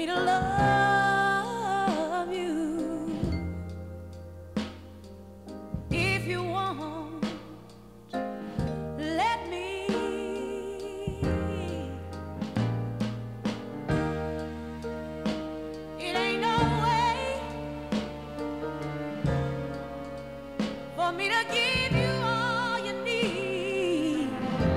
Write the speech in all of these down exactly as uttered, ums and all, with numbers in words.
to love you. If you want, let me. It ain't no way for me to give you all you need.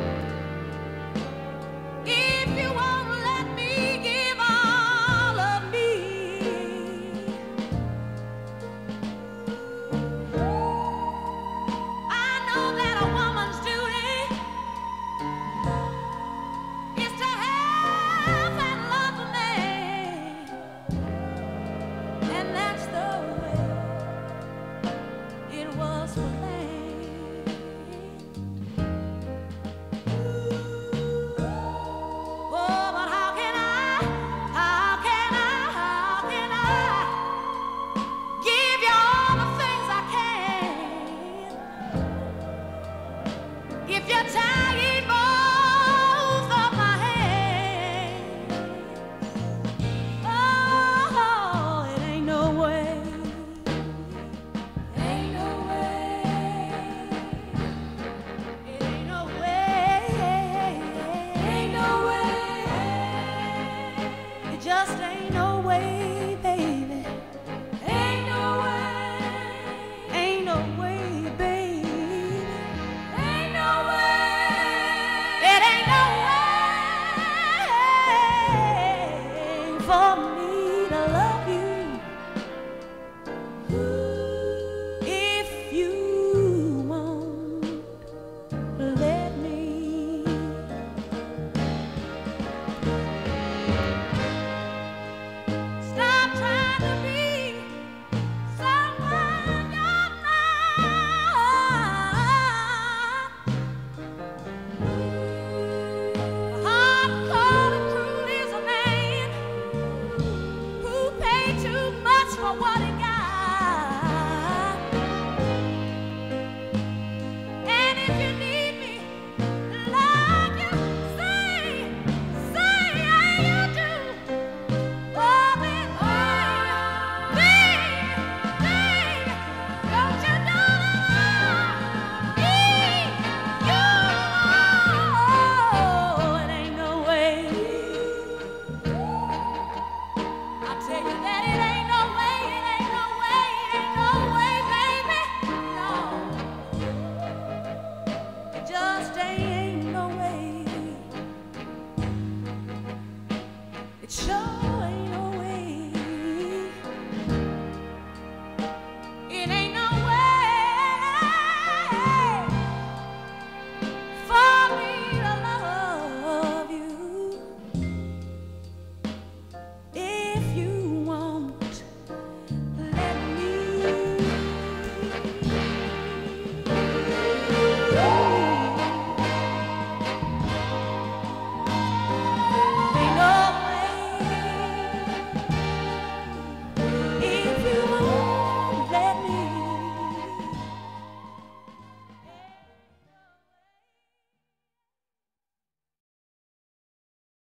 If you won't let me give all of me, I know that a woman's duty is to help and love a man, and that's the way it was for me. If you're tired, both of my hands. Oh, it ain't no way. Ain't no way. It ain't no way. Ain't no way. It just ain't no way, baby. Ain't no way. Ain't no way, baby. For me to love you, if you won't let me. Stop trying to be someone you're not. Hard, cold, and cruel is a man who paid too much for what he